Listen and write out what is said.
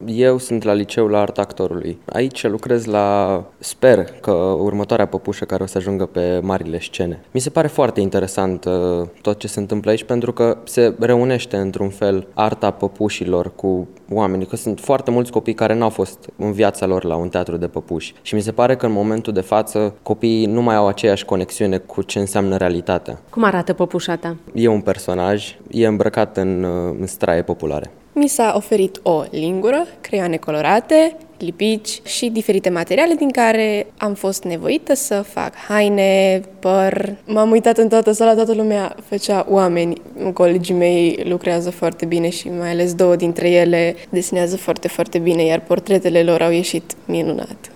Eu sunt la liceul la Arta Actorului. Aici lucrez sper că următoarea păpușă care o să ajungă pe marile scene. Mi se pare foarte interesant tot ce se întâmplă aici, pentru că se reunește într-un fel arta păpușilor cu oamenii, că sunt foarte mulți copii care n-au fost în viața lor la un teatru de păpuși. Și mi se pare că în momentul de față copiii nu mai au aceeași conexiune cu ce înseamnă realitatea. Cum arată păpușa ta? E un personaj, e îmbrăcat în straie populare. Mi s-a oferit o lingură, creioane colorate, lipici și diferite materiale din care am fost nevoită să fac haine, păr. M-am uitat în toată sala, toată lumea făcea oameni. Colegii mei lucrează foarte bine și mai ales 2 dintre ele desenează foarte, foarte bine, iar portretele lor au ieșit minunat.